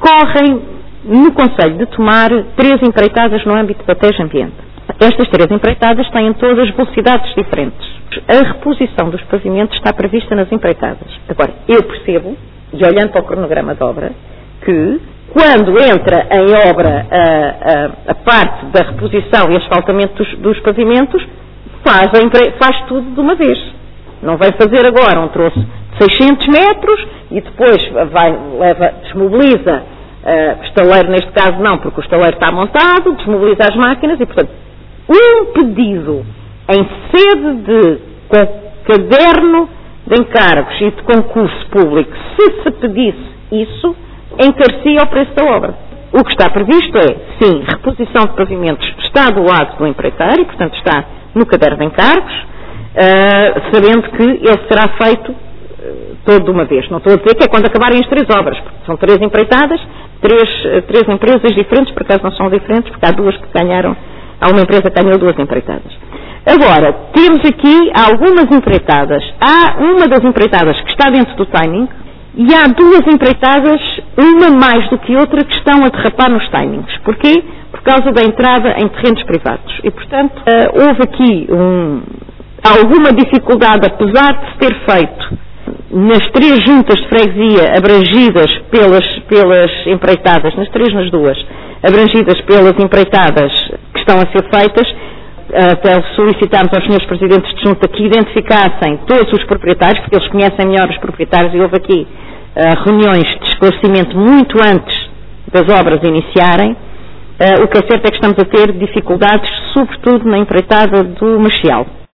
decorrem no Conselho de Tomar 3 empreitadas no âmbito da TEJ Ambiente. Estas 3 empreitadas têm todas velocidades diferentes. A reposição dos pavimentos está prevista nas empreitadas. Agora, eu percebo, e olhando para o cronograma de obra, que quando entra em obra a parte da reposição e asfaltamento dos pavimentos, faz tudo de uma vez. Não vai fazer agora um troço de 600 metros e depois desmobiliza o estaleiro, neste caso não, porque o estaleiro está montado, desmobiliza as máquinas e, portanto, um pedido em sede de caderno de encargos e de concurso público, se pedisse isso, encarecia o preço da obra. O que está previsto é, sim, reposição de pavimentos está do lado do empreiteiro, portanto está no caderno de encargos, sabendo que ele será feito todo de uma vez. Não estou a dizer que é quando acabarem as 3 obras, porque são 3 empreitadas, 3 empresas diferentes, por acaso não são diferentes, porque há 2 que ganharam, há uma empresa que ganhou 2 empreitadas. Agora, temos aqui algumas empreitadas. Há uma das empreitadas que está dentro do timing e há 2 empreitadas, uma mais do que outra, que estão a derrapar nos timings. Porquê? Por causa da entrada em terrenos privados. E, portanto, houve aqui alguma dificuldade, apesar de se ter feito nas 3 juntas de freguesia abrangidas pelas empreitadas, nas 2, abrangidas pelas empreitadas que estão a ser feitas, até solicitámos aos senhores presidentes de junta que identificassem todos os proprietários, porque eles conhecem melhor os proprietários e houve aqui reuniões de esclarecimento muito antes das obras iniciarem. O que é certo é que estamos a ter dificuldades, sobretudo na empreitada do Maciel.